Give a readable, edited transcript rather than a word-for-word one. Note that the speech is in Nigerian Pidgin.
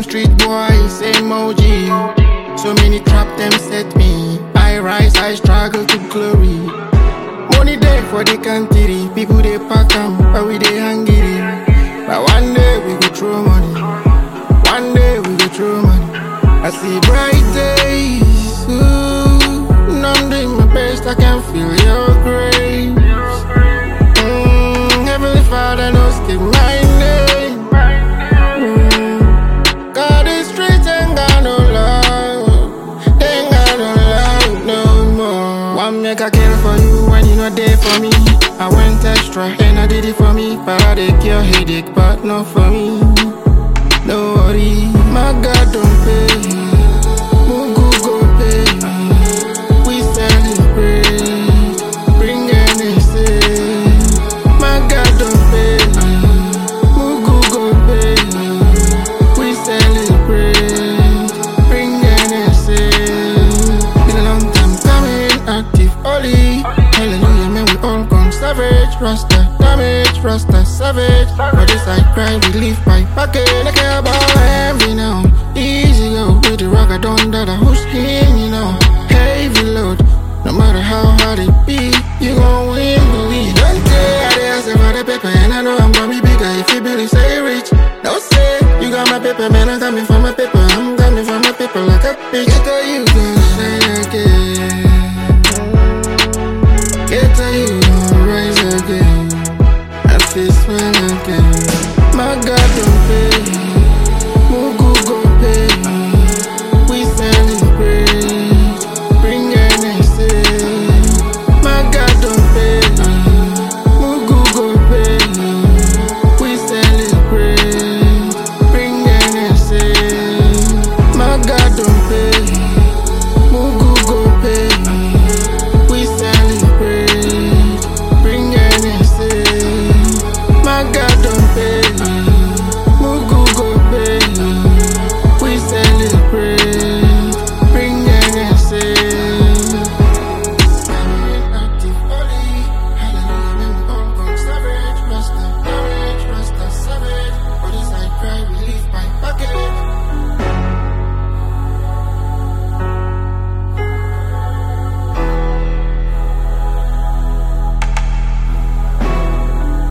street boy, same OG. So many trap them set me. I rise, I struggle to glory. Money there for the country. People they pack 'em, but we they hungry. But one day we go throw money. One day we go throw money. I see bright days. Ooh, I'm doing my best. I can feel your grace. Heavenly Father knows keep my name. God is straight and got no love. Ain't got no love no more. One make I care for you when you not there for me. I went extra and I did it for me. But I take your headache, but not for me. No worry, my God don't pay. Mugu go pay. We celebrate. Bring anything. My God don't pay. Mugu go pay. We celebrate. Bring anything. Been a long time coming, active only. Hallelujah, man, we all gone savage. Rasta damage, Rasta savage. For this I cry, we live by pocket. I care about every now. Easy go with the rock, I don't that I who's king, you know. Heavy load, no matter how hard it be.